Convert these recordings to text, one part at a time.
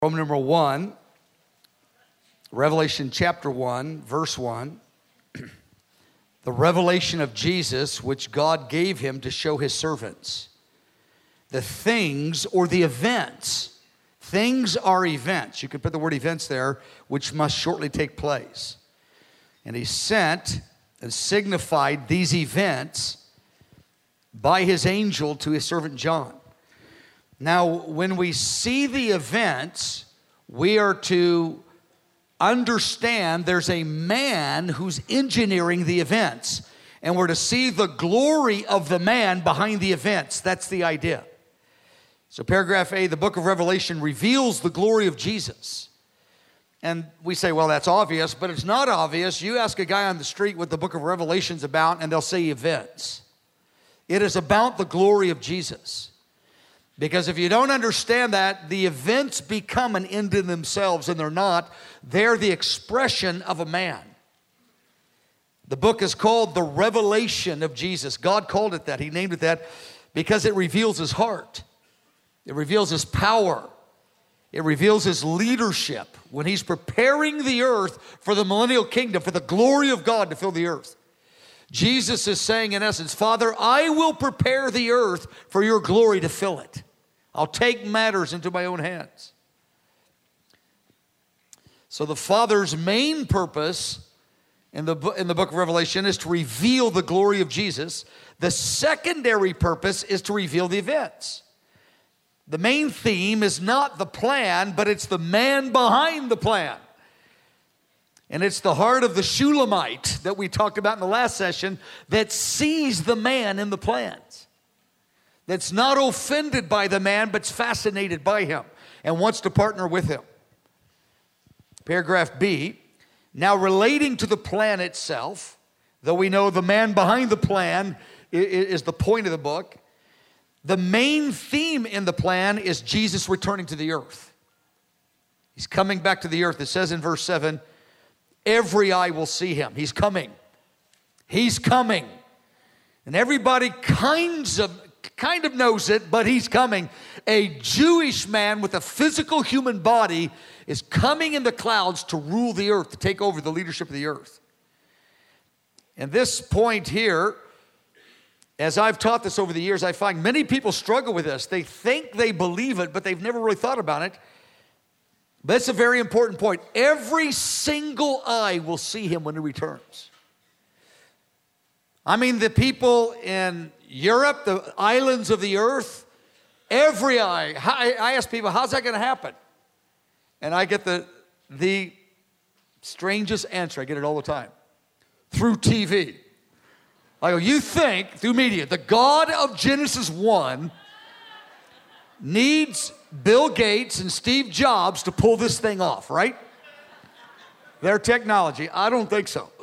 Roman numeral 1, Revelation chapter 1, verse 1. The revelation of Jesus, which God gave him to show his servants. The things or the events. Things are events. You could put the word events there, which must shortly take place. And he sent and signified these events by his angel to his servant John. Now, when we see the events, we are to understand there's a man who's engineering the events. And we're to see the glory of the man behind the events. That's the idea. So paragraph A, the book of Revelation reveals the glory of Jesus. And we say, well, that's obvious, but it's not obvious. You ask a guy on the street what the book of Revelation's about, and they'll say events. It is about the glory of Jesus. Because if you don't understand that, the events become an end in themselves, and they're not. They're the expression of a man. The book is called The Revelation of Jesus. God called it that. He named it that because it reveals his heart. It reveals his power. It reveals his leadership when he's preparing the earth for the millennial kingdom, for the glory of God to fill the earth. Jesus is saying in essence, Father, I will prepare the earth for your glory to fill it. I'll take matters into my own hands. So the Father's main purpose in the book of Revelation is to reveal the glory of Jesus. The secondary purpose is to reveal the events. The main theme is not the plan, but it's the man behind the plan. And it's the heart of the Shulamite that we talked about in the last session that sees the man in the plans. That's not offended by the man, but's fascinated by him and wants to partner with him. Paragraph B, now relating to the plan itself, though we know the man behind the plan is the point of the book, the main theme in the plan is Jesus returning to the earth. He's coming back to the earth. It says in verse 7, every eye will see him. He's coming. He's coming. And everybody kind of knows it, but he's coming. A Jewish man with a physical human body is coming in the clouds to rule the earth, to take over the leadership of the earth. And this point here, as I've taught this over the years, I find many people struggle with this. They think they believe it, but they've never really thought about it. But it's a very important point. Every single eye will see him when he returns. I mean, the people in Europe, the islands of the earth, every eye. I ask people, how's that going to happen? And I get the strangest answer. I get it all the time. Through TV. I go, you think, through media, the God of Genesis 1 needs Bill Gates and Steve Jobs to pull this thing off, right? Their technology. I don't think so.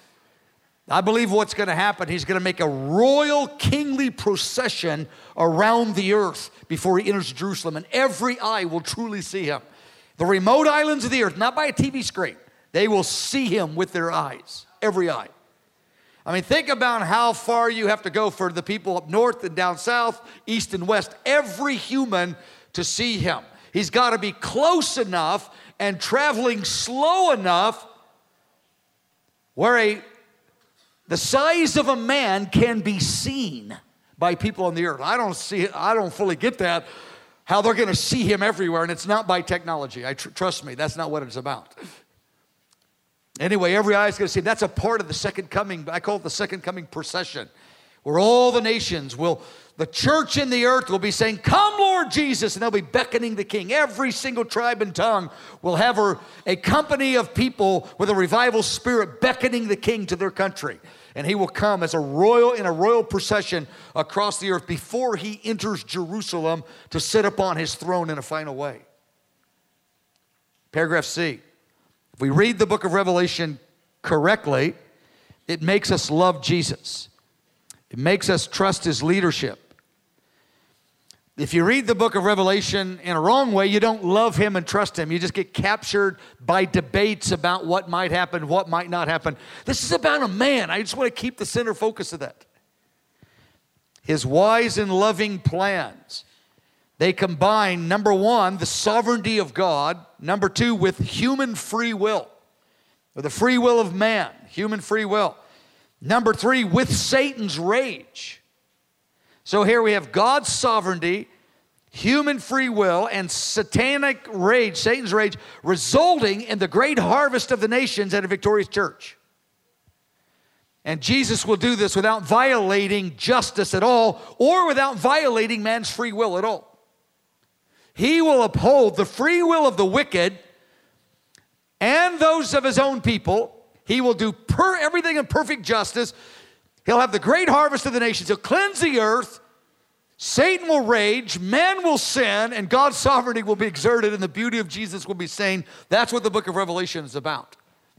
I believe what's going to happen, he's going to make a royal kingly procession around the earth before he enters Jerusalem, and every eye will truly see him. The remote islands of the earth, not by a TV screen, they will see him with their eyes, every eye. I mean, think about how far you have to go for the people up north and down south, east and west, every human to see him. He's got to be close enough and traveling slow enough where the size of a man can be seen by people on the earth. I don't fully get that, how they're going to see him everywhere, and it's not by technology. Trust me, that's not what it's about. Anyway, every eye is going to see him. That's a part of the second coming. I call it the second coming procession, where all the nations the church in the earth will be saying, come Lord Jesus, and they'll be beckoning the king. Every single tribe and tongue will have a company of people with a revival spirit beckoning the king to their country. And he will come in a royal procession across the earth before he enters Jerusalem to sit upon his throne in a final way. Paragraph C. If we read the book of Revelation correctly, it makes us love Jesus. It makes us trust his leadership. If you read the book of Revelation in a wrong way, you don't love him and trust him. You just get captured by debates about what might happen, what might not happen. This is about a man. I just want to keep the center focus of that. His wise and loving plans. They combine, number one, the sovereignty of God, number two, with human free will, or the free will of man, human free will. Number three, with Satan's rage. So here we have God's sovereignty, human free will, and satanic rage, Satan's rage, resulting in the great harvest of the nations and a victorious church. And Jesus will do this without violating justice at all, or without violating man's free will at all. He will uphold the free will of the wicked and those of his own people. He will do everything in perfect justice. He'll have the great harvest of the nations. He'll cleanse the earth. Satan will rage. Man will sin. And God's sovereignty will be exerted. And the beauty of Jesus will be seen. That's what the book of Revelation is about.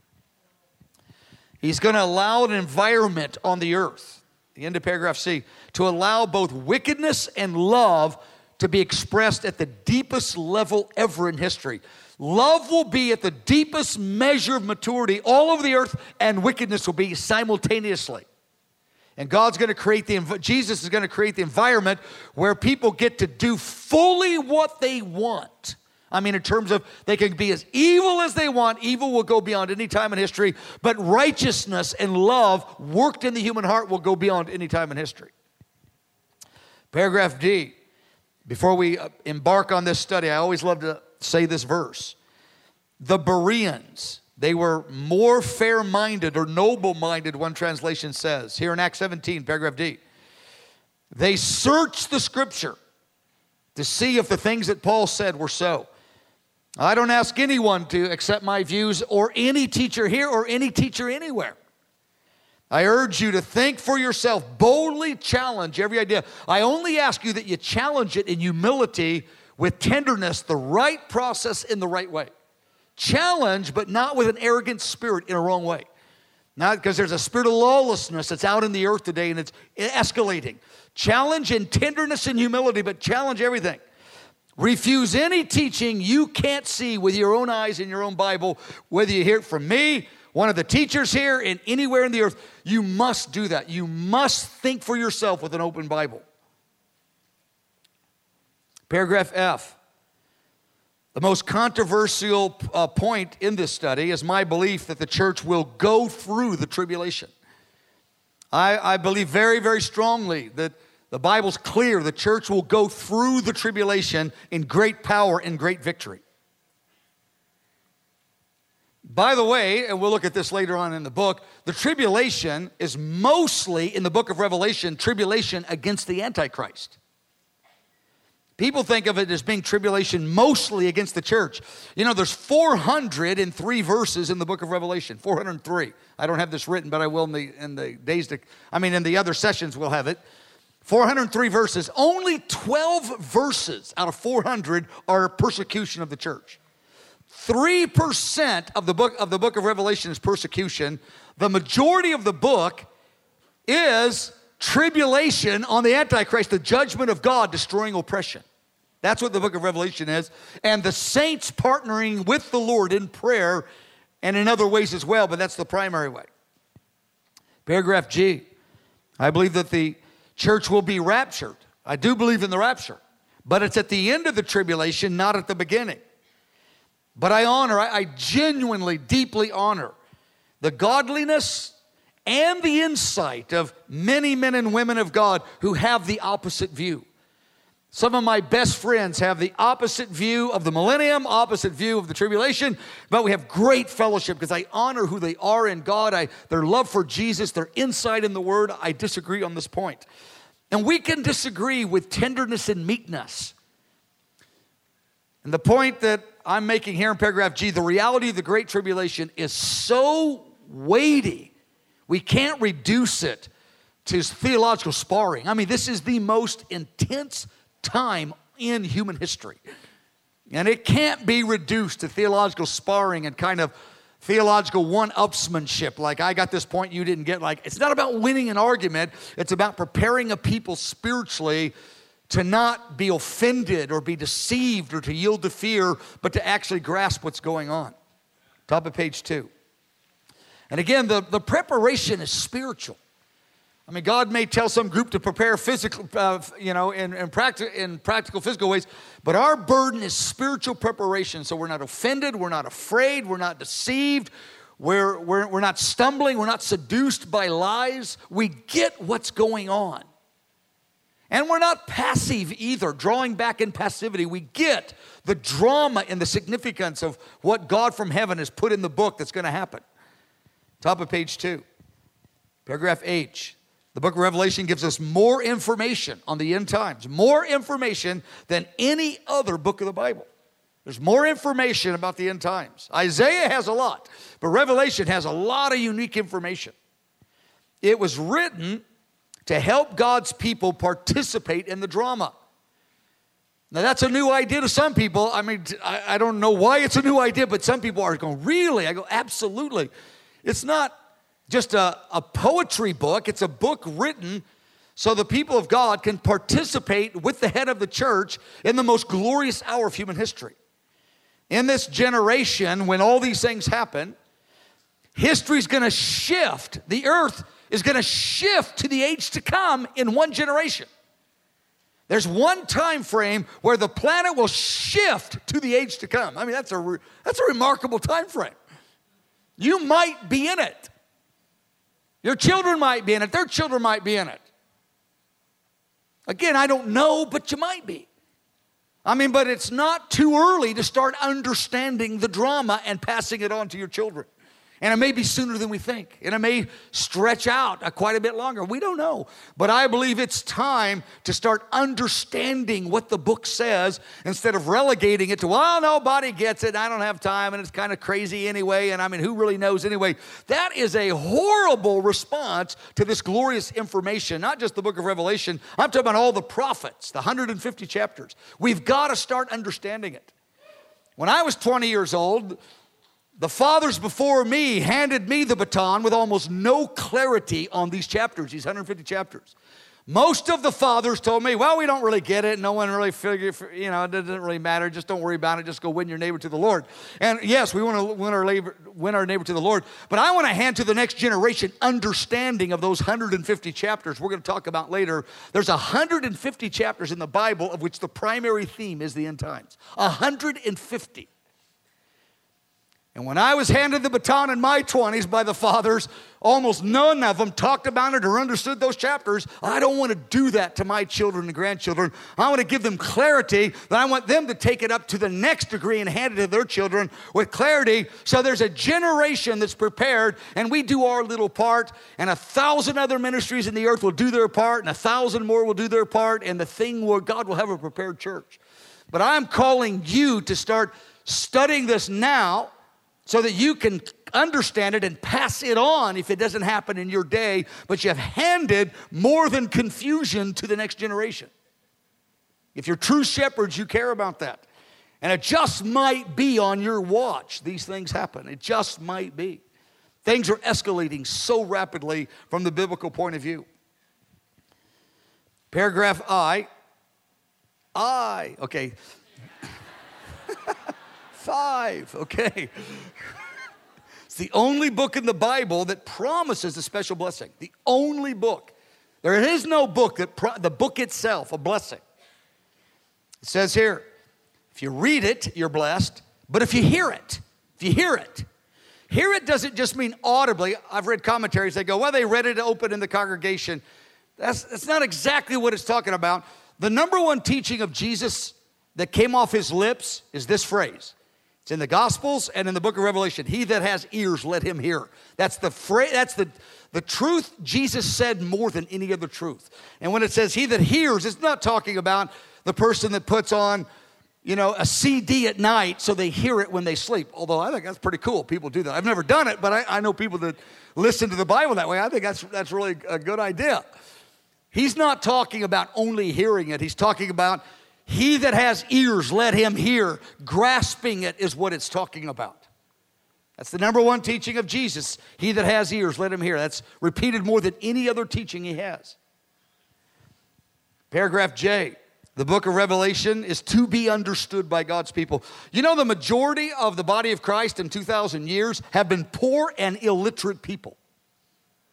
He's going to allow an environment on the earth, the end of paragraph C, to allow both wickedness and love to be expressed at the deepest level ever in history. Love will be at the deepest measure of maturity all over the earth, and wickedness will be simultaneously. And Jesus is going to create the environment where people get to do fully what they want. I mean, in terms of they can be as evil as they want. Evil will go beyond any time in history. But righteousness and love worked in the human heart will go beyond any time in history. Paragraph D. Before we embark on this study, I always love to say this verse. The Bereans, they were more fair-minded or noble-minded, one translation says. Here in Acts 17, paragraph D. They searched the Scripture to see if the things that Paul said were so. I don't ask anyone to accept my views, or any teacher here or any teacher anywhere. I urge you to think for yourself, boldly challenge every idea. I only ask you that you challenge it in humility, with tenderness, the right process in the right way. Challenge, but not with an arrogant spirit in a wrong way. Not because there's a spirit of lawlessness that's out in the earth today and it's escalating. Challenge in tenderness and humility, but challenge everything. Refuse any teaching you can't see with your own eyes in your own Bible, whether you hear it from me, one of the teachers here, and anywhere in the earth. You must do that. You must think for yourself with an open Bible. Paragraph F. The most controversial point in this study is my belief that the church will go through the tribulation. I believe very, very strongly that the Bible's clear. The church will go through the tribulation in great power and great victory. By the way, and we'll look at this later on in the book, the tribulation is mostly, in the book of Revelation, tribulation against the Antichrist. People think of it as being tribulation mostly against the church. You know, there's 403 verses in the book of Revelation, 403. I don't have this written, but I will in the other sessions we'll have it. 403 verses. Only 12 verses out of 400 are persecution of the church. 3% of the book of Revelation is persecution. The majority of the book is tribulation on the Antichrist, the judgment of God destroying oppression. That's what the book of Revelation is. And the saints partnering with the Lord in prayer and in other ways as well, but that's the primary way. Paragraph G. I believe that the church will be raptured. I do believe in the rapture, but it's at the end of the tribulation, not at the beginning. But I genuinely, deeply honor the godliness and the insight of many men and women of God who have the opposite view. Some of my best friends have the opposite view of the millennium, opposite view of the tribulation, but we have great fellowship because I honor who they are in God, their love for Jesus, their insight in the Word. I disagree on this point. And we can disagree with tenderness and meekness. And the point that I'm making here in paragraph G, the reality of the Great Tribulation is so weighty, we can't reduce it to theological sparring. I mean, this is the most intense time in human history. And it can't be reduced to theological sparring and kind of theological one-upsmanship, like I got this point you didn't get. Like, it's not about winning an argument. It's about preparing a people spiritually to not be offended or be deceived or to yield to fear, but to actually grasp what's going on. Top of page 2. And again, the preparation is spiritual. I mean, God may tell some group to prepare physical, in practical physical ways, but our burden is spiritual preparation. So we're not offended, we're not afraid, we're not deceived, we're not stumbling, we're not seduced by lies. We get what's going on. And we're not passive either, drawing back in passivity. We get the drama and the significance of what God from heaven has put in the book that's going to happen. Top of page 2, paragraph H. The book of Revelation gives us more information on the end times, more information than any other book of the Bible. There's more information about the end times. Isaiah has a lot, but Revelation has a lot of unique information. It was written to help God's people participate in the drama. Now, that's a new idea to some people. I mean, I don't know why it's a new idea, but some people are going, really? I go, absolutely. It's not just a poetry book. It's a book written so the people of God can participate with the head of the church in the most glorious hour of human history. In this generation, when all these things happen, history's going to shift. The earth is going to shift to the age to come in one generation. There's one time frame where the planet will shift to the age to come. I mean, that's a remarkable time frame. You might be in it. Your children might be in it. Their children might be in it. Again, I don't know, but you might be. I mean, but it's not too early to start understanding the drama and passing it on to your children. And it may be sooner than we think. And it may stretch out quite a bit longer. We don't know. But I believe it's time to start understanding what the book says instead of relegating it to, well, nobody gets it. I don't have time. And it's kind of crazy anyway. And I mean, who really knows anyway? That is a horrible response to this glorious information. Not just the book of Revelation. I'm talking about all the prophets, the 150 chapters. We've got to start understanding it. When I was 20 years old, the fathers before me handed me the baton with almost no clarity on these chapters, these 150 chapters. Most of the fathers told me, well, we don't really get it. No one really figured, it doesn't really matter. Just don't worry about it. Just go win your neighbor to the Lord. And yes, we want to win our neighbor to the Lord. But I want to hand to the next generation understanding of those 150 chapters we're going to talk about later. There's 150 chapters in the Bible of which the primary theme is the end times. 150. And when I was handed the baton in my 20s by the fathers, almost none of them talked about it or understood those chapters. I don't want to do that to my children and grandchildren. I want to give them clarity, that I want them to take it up to the next degree and hand it to their children with clarity. So there's a generation that's prepared, and we do our little part, and 1,000 other ministries in the earth will do their part, and 1,000 more will do their part, and the thing where God will have a prepared church. But I'm calling you to start studying this now, so that you can understand it and pass it on if it doesn't happen in your day, but you have handed more than confusion to the next generation. If you're true shepherds, you care about that. And it just might be on your watch these things happen. It just might be. Things are escalating so rapidly from the biblical point of view. Paragraph I, okay. 5, okay. It's the only book in the Bible that promises a special blessing. The only book. There is no book the book itself, a blessing. It says here, if you read it, you're blessed. But if you hear it, hear it doesn't just mean audibly. I've read commentaries, they go, well, they read it open in the congregation. That's not exactly what it's talking about. The number one teaching of Jesus that came off his lips is this phrase. It's in the Gospels and in the book of Revelation. He that has ears, let him hear. That's the phrase. That's the truth Jesus said more than any other truth. And when it says he that hears, it's not talking about the person that puts on, a CD at night so they hear it when they sleep. Although I think that's pretty cool. People do that. I've never done it, but I know people that listen to the Bible that way. I think that's really a good idea. He's not talking about only hearing it. He's talking about he that has ears, let him hear. Grasping it is what it's talking about. That's the number one teaching of Jesus. He that has ears, let him hear. That's repeated more than any other teaching he has. Paragraph J, the book of Revelation is to be understood by God's people. The majority of the body of Christ in 2,000 years have been poor and illiterate people.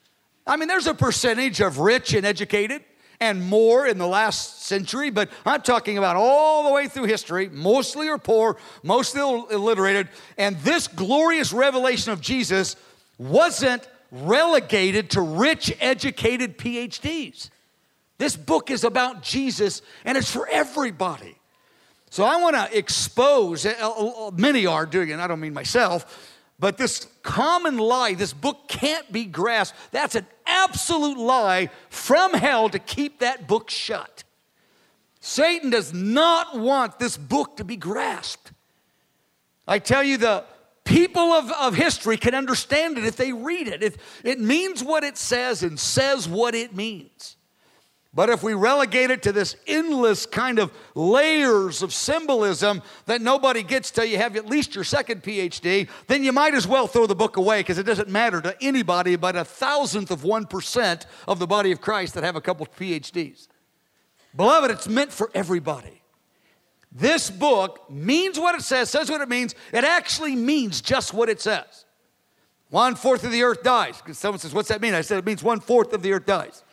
I mean, there's a percentage of rich and educated and more in the last century, but I'm talking about all the way through history. Mostly are poor, mostly illiterated. And this glorious revelation of Jesus wasn't relegated to rich, educated PhDs. This book is about Jesus, and it's for everybody. So I want to expose, many are doing it, I don't mean myself, but this common lie, this book can't be grasped. That's an absolute lie from hell to keep that book shut. Satan does not want this book to be grasped. I tell you, the people of history can understand it if they read it. It means what it says and says what it means. But if we relegate it to this endless kind of layers of symbolism that nobody gets till you have at least your second PhD, then you might as well throw the book away, because it doesn't matter to anybody but 1,000th of 1% of the body of Christ that have a couple of PhDs. Beloved, it's meant for everybody. This book means what it says what it means. It actually means just what it says. 1/4 of the earth dies. Because someone says, what's that mean? I said it means 1/4 of the earth dies.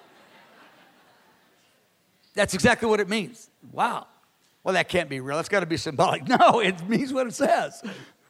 That's exactly what it means. Wow. Well, that can't be real. That's got to be symbolic. No, it means what it says.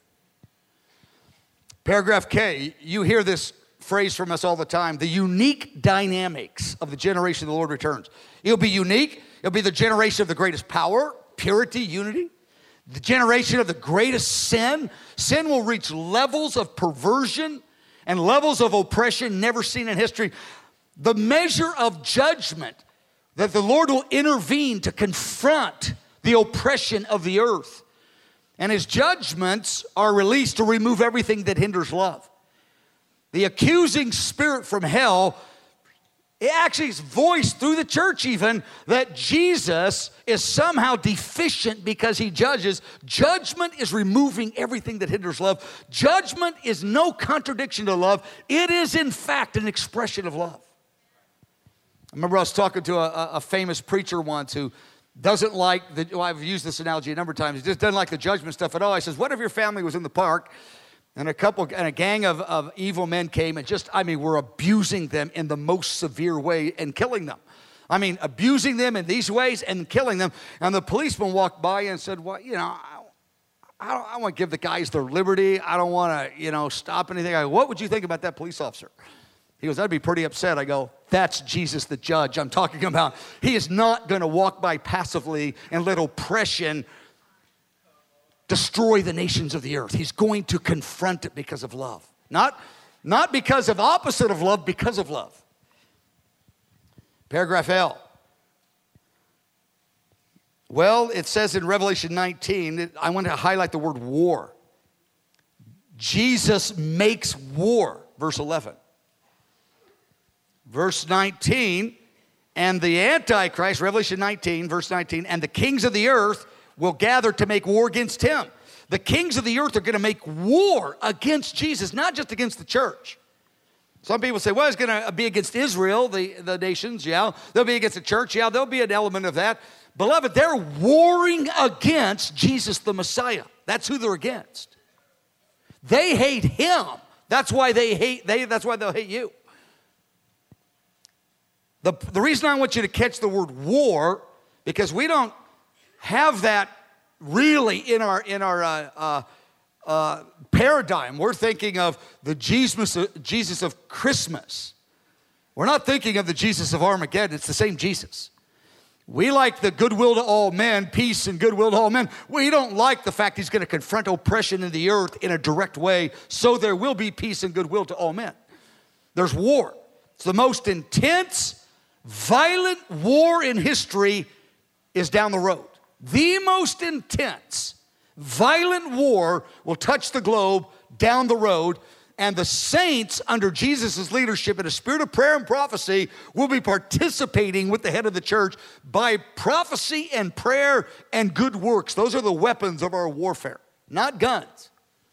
Paragraph K, you hear this phrase from us all the time, the unique dynamics of the generation the Lord returns. It'll be unique. It'll be the generation of the greatest power, purity, unity. The generation of the greatest sin. Sin will reach levels of perversion and levels of oppression never seen in history. The measure of judgment that the Lord will intervene to confront the oppression of the earth. And his judgments are released to remove everything that hinders love. The accusing spirit from hell, it actually is voiced through the church even, that Jesus is somehow deficient because he judges. Judgment is removing everything that hinders love. Judgment is no contradiction to love. It is in fact an expression of love. I remember I was talking to a famous preacher once who doesn't like, I've used this analogy a number of times, he just doesn't like the judgment stuff at all. I says, what if your family was in the park and a gang of evil men came and were abusing them in the most severe way and killing them. I mean, abusing them in these ways and killing them. And the policeman walked by and said, well, I want to give the guys their liberty. I don't want to, stop anything. I go, what would you think about that police officer? He goes, I'd be pretty upset. I go, that's Jesus the judge I'm talking about. He is not going to walk by passively and let oppression destroy the nations of the earth. He's going to confront it because of love. Not because of opposite of love, because of love. Paragraph L. Well, it says in Revelation 19, I want to highlight the word war. Jesus makes war, verse 11. Verse 19, and the Antichrist, Revelation 19, verse 19, and the kings of the earth will gather to make war against him. The kings of the earth are going to make war against Jesus, not just against the church. Some people say, well, it's going to be against Israel, the nations, yeah. They'll be against the church, yeah. There'll be an element of that. Beloved, they're warring against Jesus the Messiah. That's who they're against. They hate him. That's why they'll hate you. The reason I want you to catch the word war, because we don't have that really in our paradigm. We're thinking of the Jesus of Christmas. We're not thinking of the Jesus of Armageddon. It's the same Jesus. We like the goodwill to all men, peace and goodwill to all men. We don't like the fact he's going to confront oppression in the earth in a direct way, so there will be peace and goodwill to all men. There's war. It's the most intense, violent war in history is down the road. The most intense, violent war will touch the globe down the road, and the saints under Jesus' leadership in a spirit of prayer and prophecy will be participating with the head of the church by prophecy and prayer and good works. Those are the weapons of our warfare, not guns.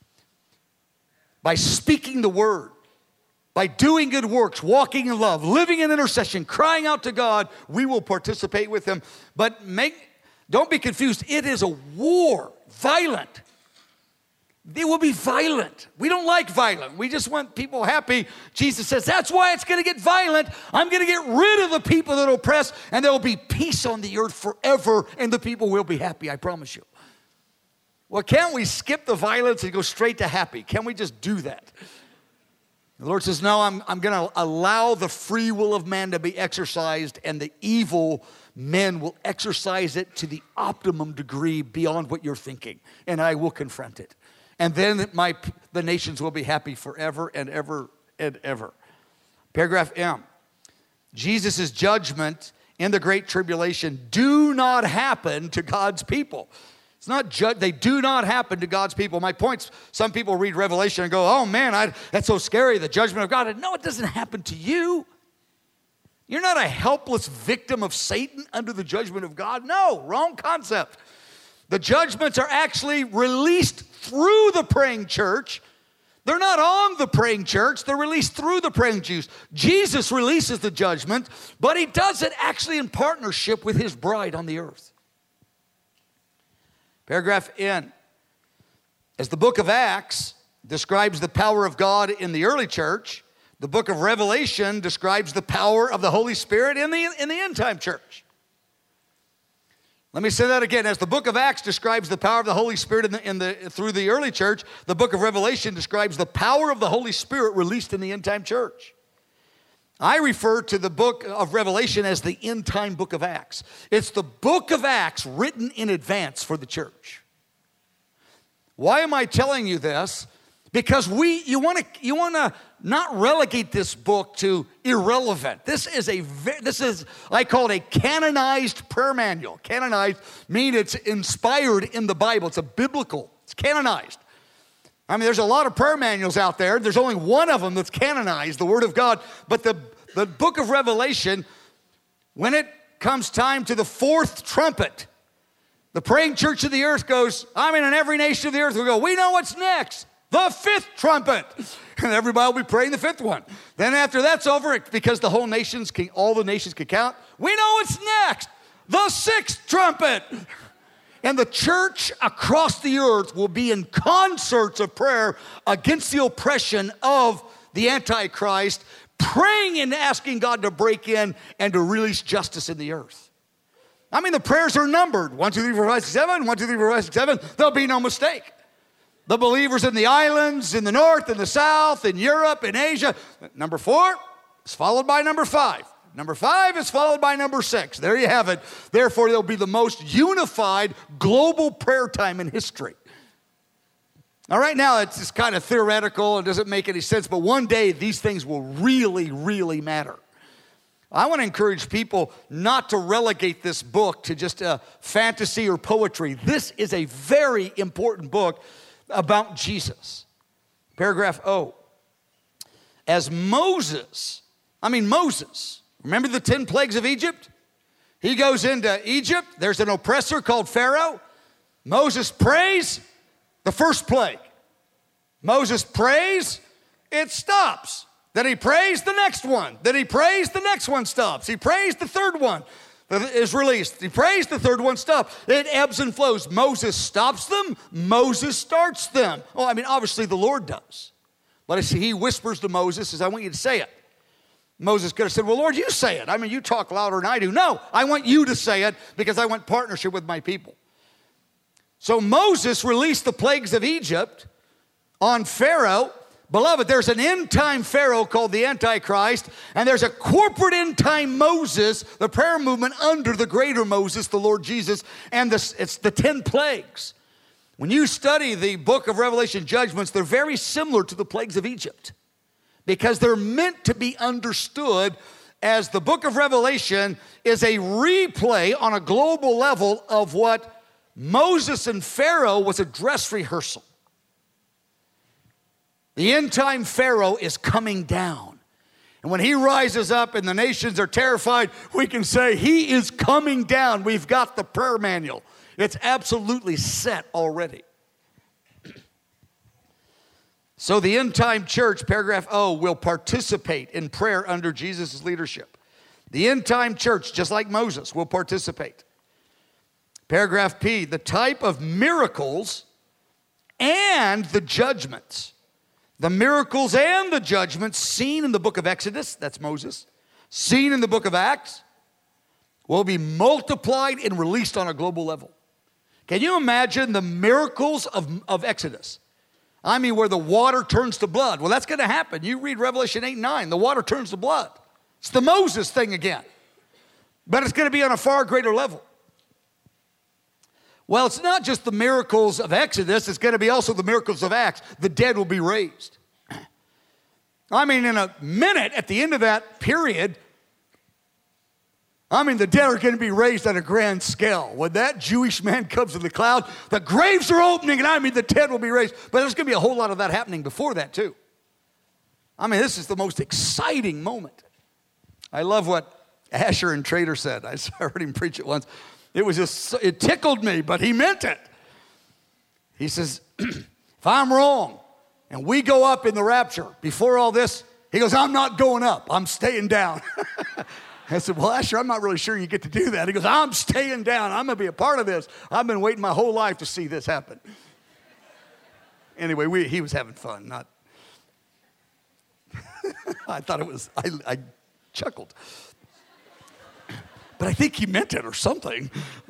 By speaking the word, by doing good works, walking in love, living in intercession, crying out to God, we will participate with him. But don't be confused. It is a war, violent. They will be violent. We don't like violent. We just want people happy. Jesus says, that's why it's going to get violent. I'm going to get rid of the people that oppress, and there will be peace on the earth forever, and the people will be happy, I promise you. Well, can't we skip the violence and go straight to happy? Can we just do that? The Lord says, no, I'm going to allow the free will of man to be exercised, and the evil men will exercise it to the optimum degree beyond what you're thinking, and I will confront it. And then the nations will be happy forever and ever and ever. Paragraph M. Jesus' judgment in the Great Tribulation do not happen to God's people. It's not they do not happen to God's people. My point's, some people read Revelation and go, oh man, that's so scary, the judgment of God. No, it doesn't happen to you. You're not a helpless victim of Satan under the judgment of God. No, wrong concept. The judgments are actually released through the praying church. They're not on the praying church. They're released through the praying Jews. Jesus releases the judgment, but he does it actually in partnership with his bride on the earth. Paragraph N. As the book of Acts describes the power of God in the early church, the book of Revelation describes the power of the Holy Spirit in the end time church. Let me say that again. As the book of Acts describes the power of the Holy Spirit through the early church, the book of Revelation describes the power of the Holy Spirit released in the end time church. I refer to the book of Revelation as the end time book of Acts. It's the book of Acts written in advance for the church. Why am I telling you this? Because you want to not relegate this book to irrelevant. This is I call it a canonized prayer manual. Canonized means it's inspired in the Bible. It's canonized. I mean, there's a lot of prayer manuals out there. There's only one of them that's canonized, the Word of God. But the book of Revelation, when it comes time to the fourth trumpet, the praying church of the earth goes, in every nation of the earth will go, we know what's next. The fifth trumpet. And everybody will be praying the fifth one. Then after that's over, because all the nations can count, we know what's next. The sixth trumpet. And the church across the earth will be in concerts of prayer against the oppression of the Antichrist, praying and asking God to break in and to release justice in the earth. The prayers are numbered. 1, 2, 3, 4, 5, 6, 7. 1, 2, 3, 4, 5, 6, 7. There'll be no mistake. The believers in the islands, in the north, in the south, in Europe, in Asia. Number 4 is followed by number 5. Number 5 is followed by number 6. There you have it. Therefore, there'll be the most unified global prayer time in history. Now, right now, it's just kind of theoretical. It doesn't make any sense. But one day, these things will really, really matter. I want to encourage people not to relegate this book to just fantasy or poetry. This is a very important book about Jesus. Paragraph O. As Moses, remember the 10 plagues of Egypt? He goes into Egypt. There's an oppressor called Pharaoh. Moses prays, the first plague. Moses prays, it stops. Then he prays the next one. Then he prays, the next one stops. He prays, the third one is released. He prays, the third one stops. It ebbs and flows. Moses stops them. Moses starts them. Obviously the Lord does. But he whispers to Moses, says, I want you to say it. Moses could have said, well, Lord, you say it. You talk louder than I do. No, I want you to say it because I want partnership with my people. So Moses released the plagues of Egypt on Pharaoh. Beloved, there's an end-time Pharaoh called the Antichrist, and there's a corporate end-time Moses, the prayer movement under the greater Moses, the Lord Jesus, and it's the 10 plagues. When you study the book of Revelation judgments, they're very similar to the plagues of Egypt because they're meant to be understood as the book of Revelation is a replay on a global level of what Moses and Pharaoh was a dress rehearsal. The end-time Pharaoh is coming down. And when he rises up and the nations are terrified, we can say he is coming down. We've got the prayer manual. It's absolutely set already. So the end-time church, paragraph O, will participate in prayer under Jesus' leadership. The end-time church, just like Moses, will participate. Paragraph P, the type of miracles and the judgments, the miracles and the judgments seen in the book of Exodus, that's Moses, seen in the book of Acts, will be multiplied and released on a global level. Can you imagine the miracles of Exodus? I mean, where the water turns to blood. Well, that's going to happen. You read Revelation 8 and 9, the water turns to blood. It's the Moses thing again. But it's going to be on a far greater level. Well, it's not just the miracles of Exodus, it's going to be also the miracles of Acts. The dead will be raised. I mean, in a minute, at the end of that period, the dead are going to be raised on a grand scale. When that Jewish man comes in the cloud, the graves are opening, and the dead will be raised. But there's going to be a whole lot of that happening before that, too. This is the most exciting moment. I love what Asher and Trader said. I heard him preach it once. It tickled me, but he meant it. He says, if I'm wrong and we go up in the rapture before all this, he goes, I'm not going up. I'm staying down. I said, well, Asher, I'm not really sure you get to do that. He goes, I'm staying down. I'm going to be a part of this. I've been waiting my whole life to see this happen. Anyway, he was having fun. Not. I thought it was, I chuckled. But I think he meant it or something.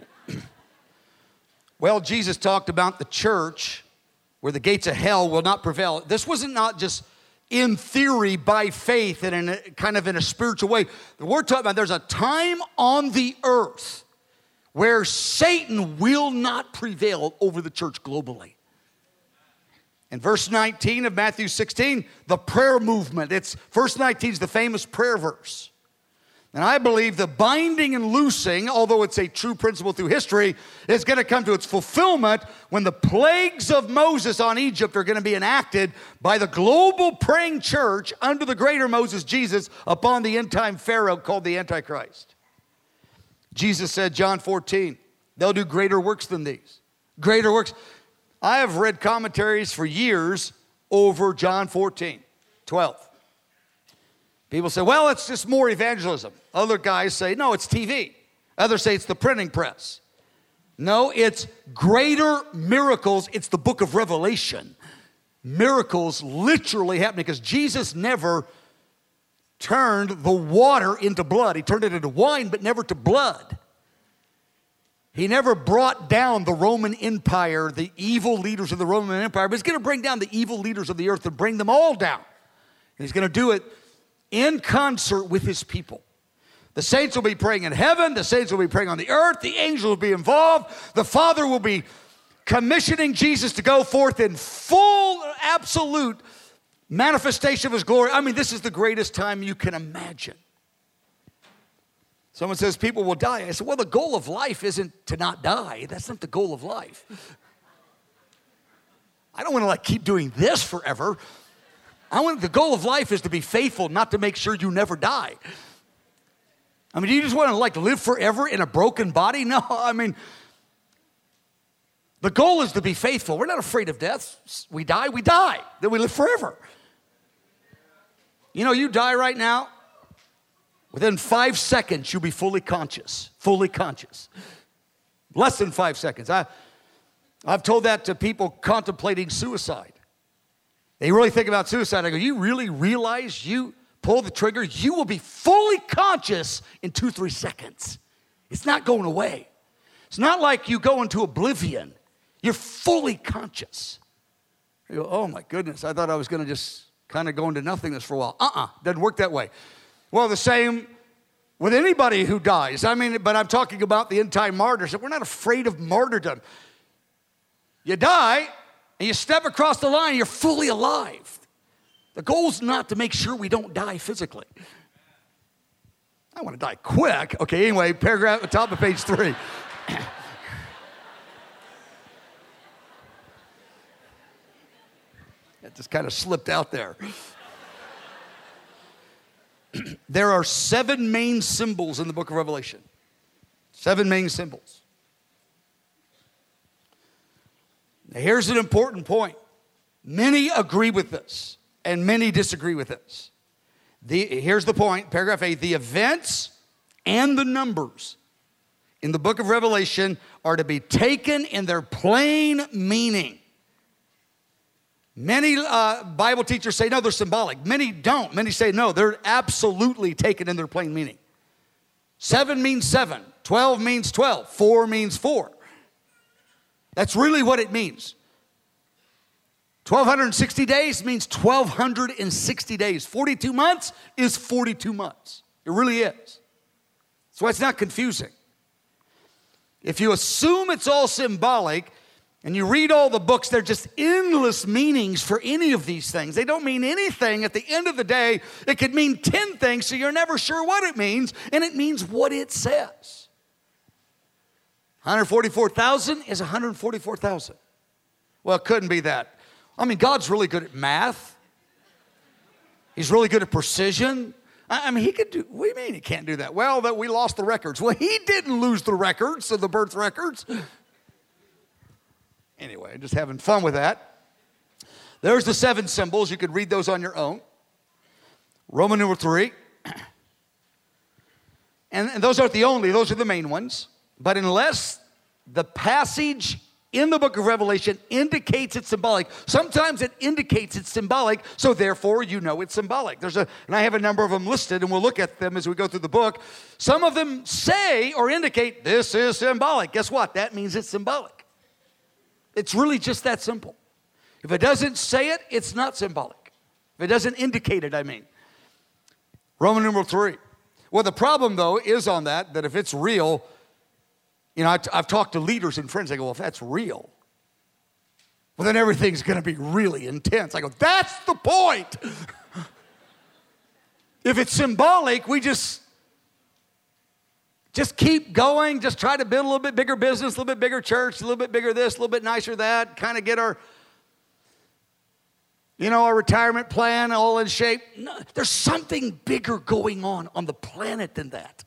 Well, Jesus talked about the church where the gates of hell will not prevail. This wasn't not just in theory by faith and in a, kind of in a spiritual way. We're talking about there's a time on the earth where Satan will not prevail over the church globally. In verse 19 of Matthew 16, the prayer movement. Verse 19 is the famous prayer verse. And I believe the binding and loosing, although it's a true principle through history, is going to come to its fulfillment when the plagues of Moses on Egypt are going to be enacted by the global praying church under the greater Moses, Jesus, upon the end-time Pharaoh called the Antichrist. Jesus said, John 14, they'll do greater works than these. Greater works. I have read commentaries for years over John 14, 12. People say, well, it's just more evangelism. Other guys say, no, it's TV. Others say it's the printing press. No, it's greater miracles. It's the book of Revelation. Miracles literally happening because Jesus never turned the water into blood. He turned it into wine, but never to blood. He never brought down the Roman Empire, the evil leaders of the Roman Empire, but he's going to bring down the evil leaders of the earth and bring them all down. And he's going to do it in concert with his people. The saints will be praying in heaven. The saints will be praying on the earth. The angels will be involved. The Father will be commissioning Jesus to go forth in full, absolute manifestation of his glory. This is the greatest time you can imagine. Someone says people will die. I said, well, the goal of life isn't to not die. That's not the goal of life. I don't want to keep doing this forever. The goal of life is to be faithful, not to make sure you never die. Do you just want to live forever in a broken body? No, the goal is to be faithful. We're not afraid of death. We die, then we live forever. You die right now, within 5 seconds, you'll be fully conscious. Less than 5 seconds. I've told that to people contemplating suicide. They really think about suicide. I go, you really realize you pull the trigger, you will be fully conscious in 2-3 seconds. It's not going away. It's not like you go into oblivion. You're fully conscious. You go, oh my goodness, I thought I was going to just kind of go into nothingness for a while. Doesn't work that way. Well, the same with anybody who dies. But I'm talking about the end-time martyrs. We're not afraid of martyrdom. You die, and you step across the line, you're fully alive. The goal is not to make sure we don't die physically. I want to die quick. Okay, anyway, paragraph at the top of page 3. It just kind of slipped out there. There are 7 main symbols in the book of Revelation. 7 main symbols. Now, here's an important point. Many agree with this, and many disagree with this. Here's the point, paragraph 8. The events and the numbers in the book of Revelation are to be taken in their plain meaning. Many Bible teachers say, no, they're symbolic. Many don't. Many say, no, they're absolutely taken in their plain meaning. 7 means 7. 12 means 12. 4 means 4. That's really what it means. 1,260 days means 1,260 days. 42 months is 42 months. It really is. That's why it's not confusing. If you assume it's all symbolic, and you read all the books, they're just endless meanings for any of these things. They don't mean anything. At the end of the day, it could mean 10 things, so you're never sure what it means, and it means what it says. 144,000 is 144,000. Well, it couldn't be that. I mean, God's really good at math. He's really good at precision. I mean, he could do, what do you mean he can't do that? Well, that we lost the records. Well, he didn't lose the records, so the birth records. Anyway, just having fun with that. There's the 7 symbols. You could read those on your own. Roman numeral 3. And those aren't the only, those are the main ones. But unless the passage in the book of Revelation indicates it's symbolic, sometimes it indicates it's symbolic, so therefore you know it's symbolic. And I have a number of them listed, and we'll look at them as we go through the book. Some of them say or indicate this is symbolic. Guess what? That means it's symbolic. It's really just that simple. If it doesn't say it, it's not symbolic. If it doesn't indicate it, I mean. Roman numeral 3. Well, the problem, though, is on that if it's real, you know, I've talked to leaders and friends. They go, well, if that's real, well, then everything's going to be really intense. I go, that's the point. If it's symbolic, we just keep going, just try to build a little bit bigger business, a little bit bigger church, a little bit bigger this, a little bit nicer that, kind of get our retirement plan all in shape. No, there's something bigger going on the planet than that.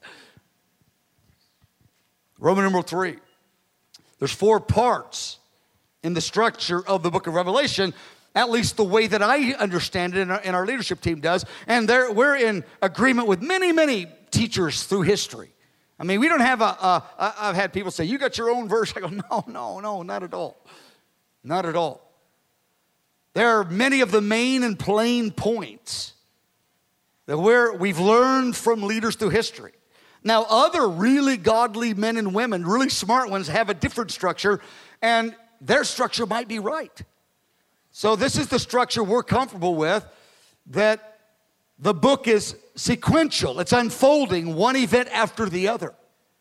Roman numeral 3. There's 4 parts in the structure of the book of Revelation, at least the way that I understand it and our leadership team does. And we're in agreement with many, many teachers through history. I mean, we don't have I've had people say, you got your own verse. I go, no, not at all. Not at all. There are many of the main and plain points that we've learned from leaders through history. Now, other really godly men and women, really smart ones, have a different structure, and their structure might be right. So this is the structure we're comfortable with, that the book is sequential. It's unfolding one event after the other.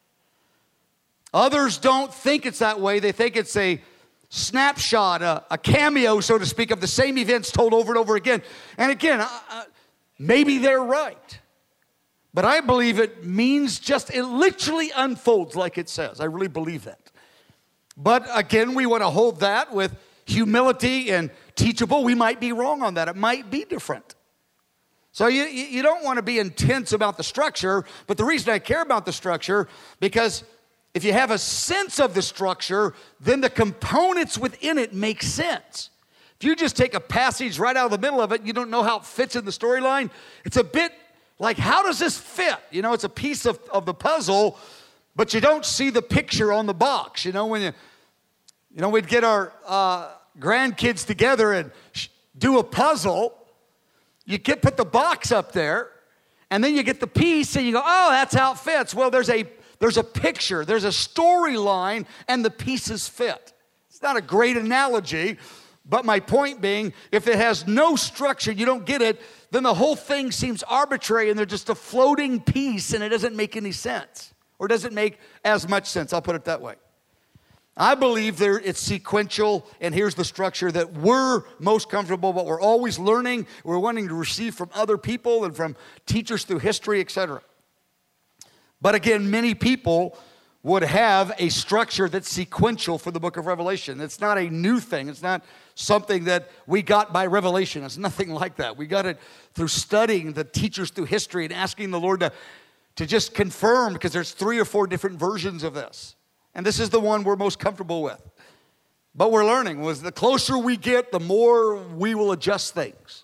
Others don't think it's that way. They think it's a snapshot, a cameo, so to speak, of the same events told over and over again. And again, maybe they're right. But I believe it means it literally unfolds like it says. I really believe that. But again, we want to hold that with humility and teachable. We might be wrong on that. It might be different. So you don't want to be intense about the structure, but the reason I care about the structure, because if you have a sense of the structure, then the components within it make sense. If you just take a passage right out of the middle of it, and you don't know how it fits in the storyline, it's a bit like, how does this fit? You know, it's a piece of the puzzle, but you don't see the picture on the box. You know, when we'd get our grandkids together and do a puzzle, you put the box up there, and then you get the piece, and you go, oh, that's how it fits. Well, there's a picture, there's a storyline, and the pieces fit. It's not a great analogy, but my point being, if it has no structure, you don't get it, then the whole thing seems arbitrary, and they're just a floating piece, and it doesn't make any sense, or doesn't make as much sense. I'll put it that way. I believe it's sequential, and here's the structure that we're most comfortable, but we're always learning. We're wanting to receive from other people and from teachers through history, etc. But again, many people would have a structure that's sequential for the book of Revelation. It's not a new thing. It's not something that we got by revelation. It's nothing like that. We got it through studying the teachers through history and asking the Lord to just confirm, because there's 3 or 4 different versions of this. And this is the one we're most comfortable with. But we're learning. The closer we get, the more we will adjust things.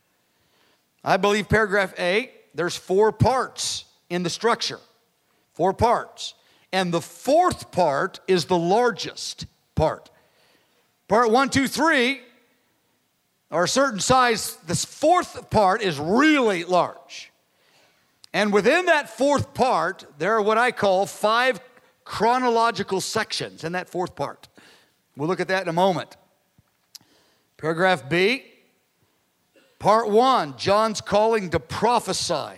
I believe paragraph A, there's 4 parts in the structure. 4 parts. And the 4th part is the largest part. Part 1, 2, 3 or a certain size, this fourth part is really large. And within that fourth part, there are what I call 5 chronological sections in that fourth part. We'll look at that in a moment. Paragraph B, part 1, John's calling to prophesy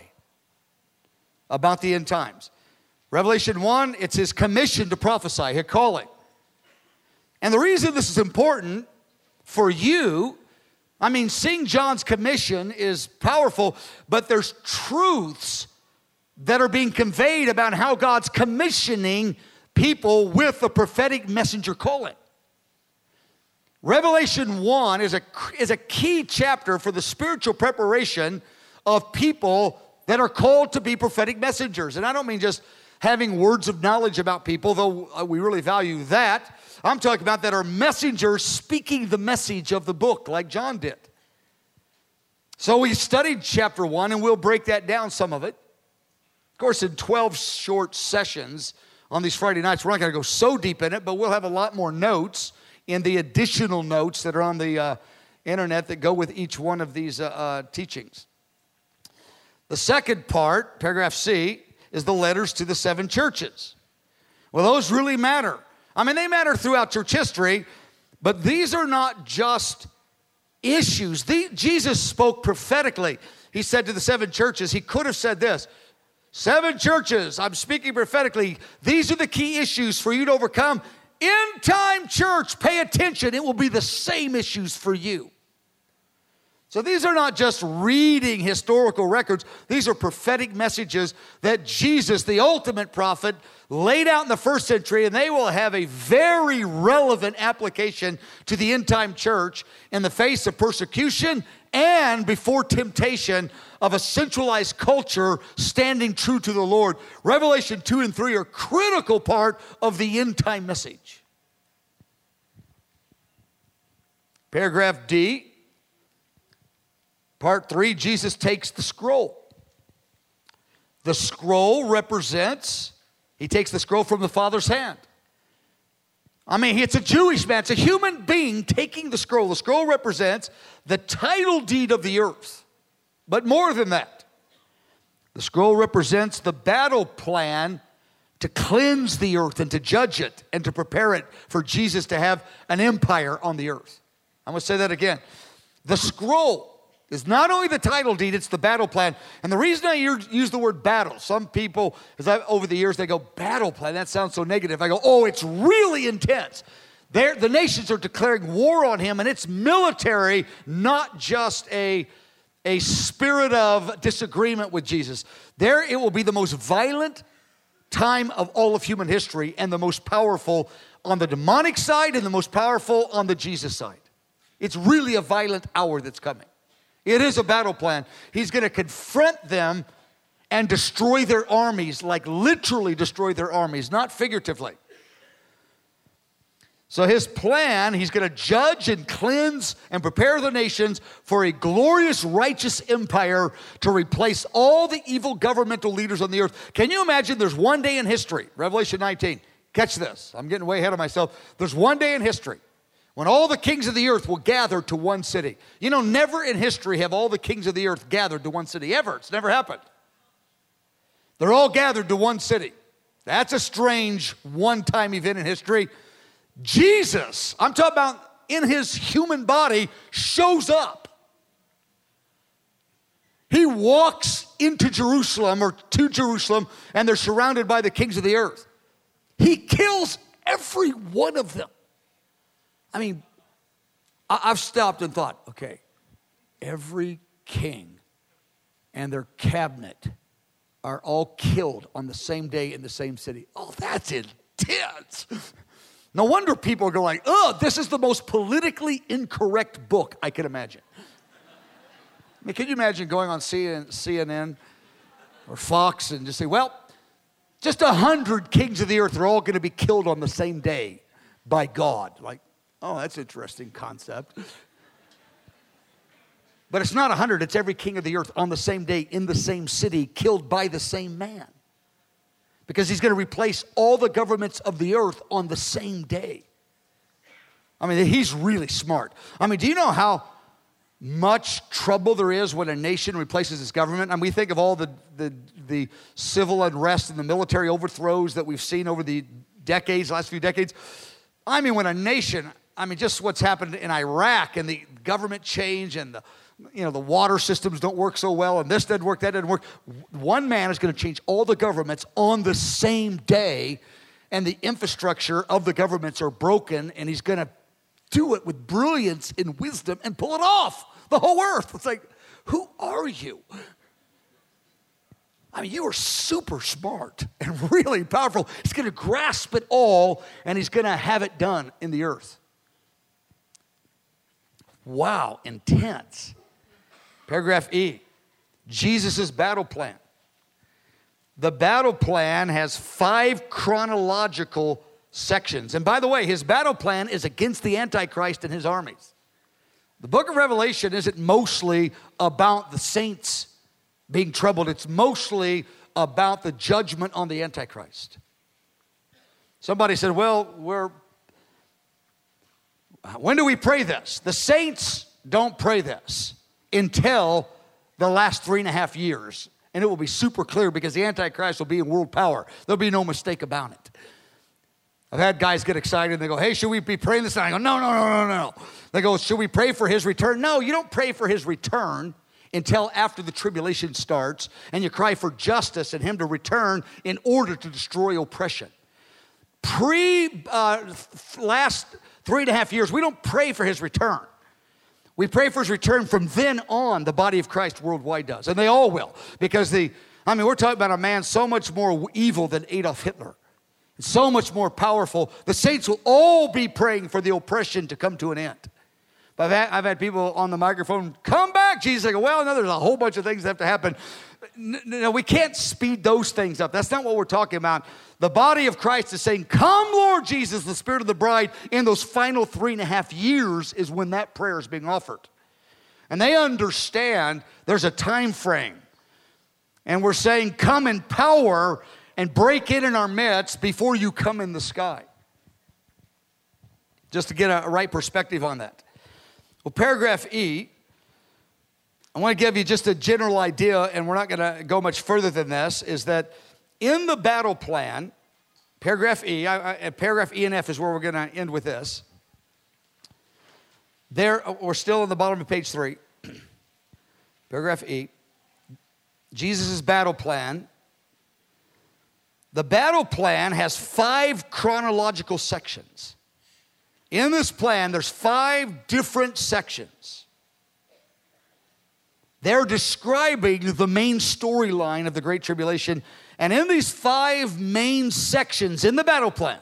about the end times. Revelation 1, it's his commission to prophesy, his calling. And the reason this is important for you, I mean, seeing John's commission is powerful, but there's truths that are being conveyed about how God's commissioning people with a prophetic messenger calling. Revelation 1 is a key chapter for the spiritual preparation of people that are called to be prophetic messengers. And I don't mean just having words of knowledge about people, though we really value that. I'm talking about that are messengers speaking the message of the book like John did. So we studied chapter 1, and we'll break that down, some of it. Of course, in 12 short sessions on these Friday nights, we're not going to go so deep in it, but we'll have a lot more notes in the additional notes that are on the internet that go with each one of these teachings. The second part, paragraph C, is the letters to the 7 churches. Well, those really matter. I mean, they matter throughout church history, but these are not just issues. Jesus spoke prophetically. He said to the 7 churches, he could have said this, 7 churches, I'm speaking prophetically. These are the key issues for you to overcome. End time church, pay attention. It will be the same issues for you. So these are not just reading historical records. These are prophetic messages that Jesus, the ultimate prophet, laid out in the first century, and they will have a very relevant application to the end time church in the face of persecution and before temptation of a centralized culture standing true to the Lord. Revelation 2 and 3 are a critical part of the end time message. Paragraph D, part 3, Jesus takes the scroll. The scroll represents, he takes the scroll from the Father's hand. I mean, it's a Jewish man, it's a human being taking the scroll. The scroll represents the title deed of the earth. But more than that, the scroll represents the battle plan to cleanse the earth and to judge it and to prepare it for Jesus to have an empire on the earth. I'm going to say that again. The scroll is not only the title deed, it's the battle plan. And the reason I use the word battle, some people, over the years, they go, battle plan, that sounds so negative. I go, oh, it's really intense. The nations are declaring war on him, and it's military, not just a spirit of disagreement with Jesus. There it will be the most violent time of all of human history and the most powerful on the demonic side and the most powerful on the Jesus side. It's really a violent hour that's coming. It is a battle plan. He's going to confront them and destroy their armies, like literally destroy their armies, not figuratively. So his plan, he's going to judge and cleanse and prepare the nations for a glorious, righteous empire to replace all the evil governmental leaders on the earth. Can you imagine there's one day in history, Revelation 19, catch this, I'm getting way ahead of myself. There's one day in history when all the kings of the earth will gather to one city. You know, never in history have all the kings of the earth gathered to one city, ever. It's never happened. They're all gathered to one city. That's a strange one-time event in history. Jesus, I'm talking about in his human body, shows up. He walks into Jerusalem or to Jerusalem, and they're surrounded by the kings of the earth. He kills every one of them. I mean, I've stopped and thought, okay, every king and their cabinet are all killed on the same day in the same city. Oh, that's intense. No wonder people are going like, oh, this is the most politically incorrect book I can imagine. I mean, can you imagine going on CNN or Fox and just say, well, just 100 kings of the earth are all going to be killed on the same day by God. Like, oh, that's an interesting concept. But it's not 100, it's every king of the earth on the same day in the same city killed by the same man. Because he's going to replace all the governments of the earth on the same day. I mean, he's really smart. I mean, do you know how much trouble there is when a nation replaces its government. And we think of all the civil unrest and the military overthrows that we've seen over the last few decades. I mean, when a nation, just what's happened in Iraq and the government change and the water systems don't work so well and this doesn't work, that doesn't work. One man is going to change all the governments on the same day, and the infrastructure of the governments are broken, and he's going to do it with brilliance and wisdom and pull it off. The whole earth. It's like, who are you? You are super smart and really powerful. He's going to grasp it all, and he's going to have it done in the earth. Wow, intense. Paragraph E, Jesus' battle plan. The battle plan has 5 chronological sections. And by the way, his battle plan is against the Antichrist and his armies. The book of Revelation isn't mostly about the saints being troubled. It's mostly about the judgment on the Antichrist. Somebody said, well, when do we pray this? The saints don't pray this until the last 3.5 years. And it will be super clear because the Antichrist will be in world power. There'll be no mistake about it. I've had guys get excited and they go, hey, should we be praying this? And I go, no. They go, should we pray for his return? No, you don't pray for his return until after the tribulation starts, and you cry for justice and him to return in order to destroy oppression. Last 3.5 years, we don't pray for his return. We pray for his return from then on, the body of Christ worldwide does. And they all will. Because we're talking about a man so much more evil than Adolf Hitler. So much more powerful. The saints will all be praying for the oppression to come to an end. But I've had people on the microphone, come back, Jesus. I go, well, no, there's a whole bunch of things that have to happen. No, we can't speed those things up. That's not what we're talking about. The body of Christ is saying, come, Lord Jesus, the Spirit of the bride. In those final 3.5 years is when that prayer is being offered. And they understand there's a time frame. And we're saying, come in power and break in our midst before you come in the sky. Just to get a right perspective on that. Well, paragraph E, I want to give you just a general idea, and we're not going to go much further than this, is that in the battle plan, paragraph E, paragraph E and F is where we're going to end with this. We're still on the bottom of page 3. Paragraph E, Jesus' battle plan. The battle plan has 5 chronological sections. In this plan, there's 5 different sections. They're describing the main storyline of the Great Tribulation. And in these 5 main sections in the battle plan,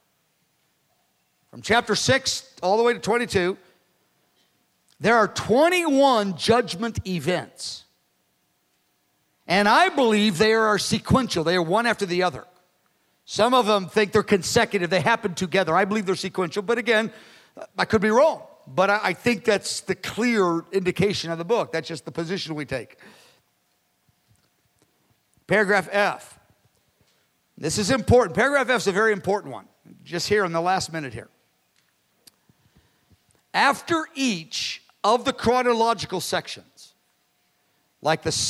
from chapter 6 all the way to 22, there are 21 judgment events. And I believe they are sequential. They are one after the other. Some of them think they're consecutive. They happen together. I believe they're sequential. But again, I could be wrong. But I think that's the clear indication of the book. That's just the position we take. Paragraph F. This is important. Paragraph F is a very important one. Just here in the last minute here. After each of the chronological sections, like the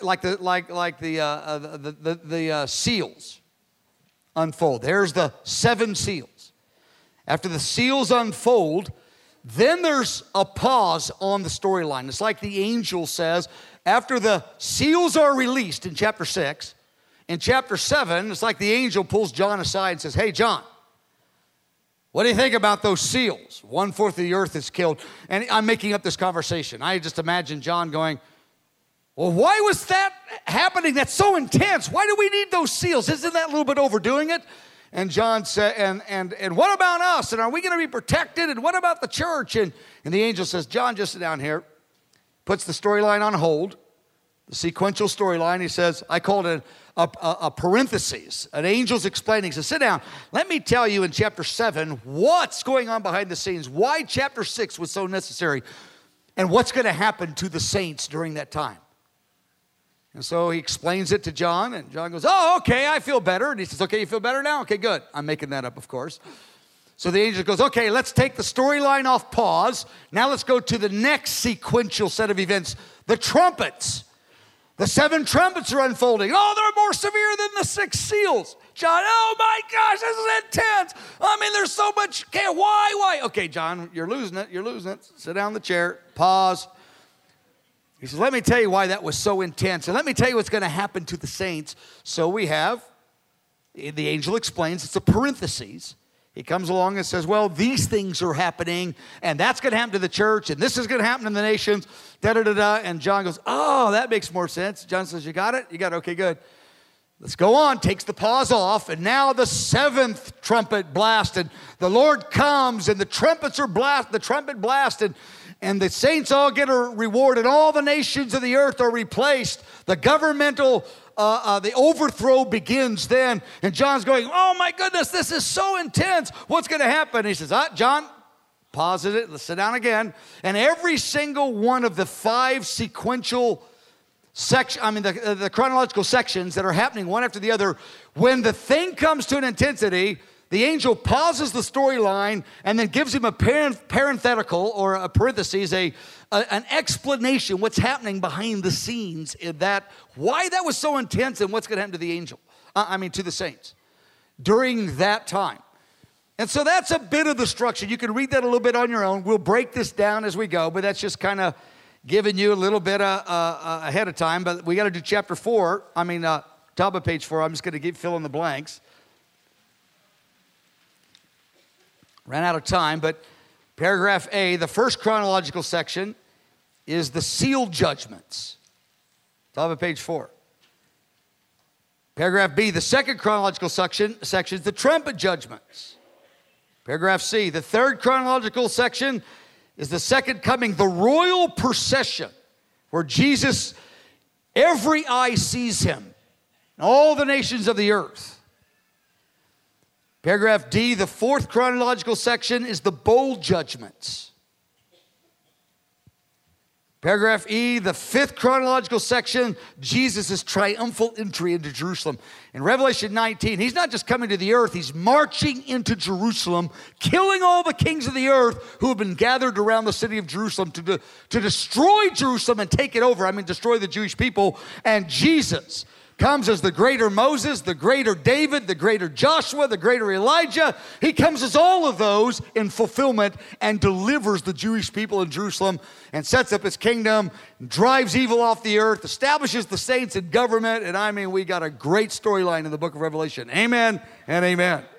seals unfold. There's the 7 seals. After the seals unfold, then there's a pause on the storyline. It's like the angel says, after the seals are released in chapter 6, in chapter 7, it's like the angel pulls John aside and says, hey, John, what do you think about those seals? 1/4 of the earth is killed. And I'm making up this conversation. I just imagine John going, well, why was that happening? That's so intense. Why do we need those seals? Isn't that a little bit overdoing it? And John said, and what about us? And are we going to be protected? And what about the church? And the angel says, John, just sit down here. Puts the storyline on hold, the sequential storyline. He says, I call it a parenthesis. An angel's explaining. He says, sit down. Let me tell you in chapter 7 what's going on behind the scenes, why chapter 6 was so necessary, and what's going to happen to the saints during that time. And so he explains it to John, and John goes, oh, okay, I feel better. And he says, okay, you feel better now? Okay, good. I'm making that up, of course. So the angel goes, okay, let's take the storyline off pause. Now let's go to the next sequential set of events, the trumpets. The 7 trumpets are unfolding. Oh, they're more severe than the 6 seals. John, oh my gosh, this is intense. I mean, there's so much. Okay, why? Okay, John, you're losing it. Sit down in the chair, pause. He says, let me tell you why that was so intense. And let me tell you what's going to happen to the saints. So we have, the angel explains, it's a parenthesis. He comes along and says, well, these things are happening, and that's going to happen to the church, and this is going to happen in the nations, da-da-da-da. And John goes, oh, that makes more sense. John says, you got it? You got it? Okay, good. Let's go on. Takes the pause off, and now the 7th trumpet blast, and the Lord comes, and the trumpets are the trumpet blasted, and the saints all get a reward, and all the nations of the earth are replaced. The governmental the overthrow begins then. And John's going, oh my goodness, this is so intense. What's going to happen? He says, John, pause it. Let's sit down again. And every single one of the 5 sequential the chronological sections that are happening one after the other, when the thing comes to an intensity, the angel pauses the storyline and then gives him a parenthetical or a parenthesis, an explanation, what's happening behind the scenes in that, why that was so intense and what's going to happen to the angel, to the saints during that time. And so that's a bit of the structure. You can read that a little bit on your own. We'll break this down as we go, but that's just kind of giving you a little bit ahead of time. But we got to do chapter 4, top of page 4. I'm just going to fill in the blanks. Ran out of time, but paragraph A, the first chronological section is the sealed judgments. Top of page 4. Paragraph B, the second chronological section is the trumpet judgments. Paragraph C, the third chronological section is the second coming, the royal procession, where Jesus, every eye sees him, all the nations of the earth. Paragraph D, the fourth chronological section is the bowl judgments. Paragraph E, the fifth chronological section, Jesus' triumphal entry into Jerusalem. In Revelation 19, he's not just coming to the earth, he's marching into Jerusalem, killing all the kings of the earth who have been gathered around the city of Jerusalem to destroy Jerusalem and take it over. Destroy the Jewish people. And Jesus comes as the greater Moses, the greater David, the greater Joshua, the greater Elijah. He comes as all of those in fulfillment and delivers the Jewish people in Jerusalem and sets up his kingdom, drives evil off the earth, establishes the saints in government. And we got a great storyline in the book of Revelation. Amen and amen.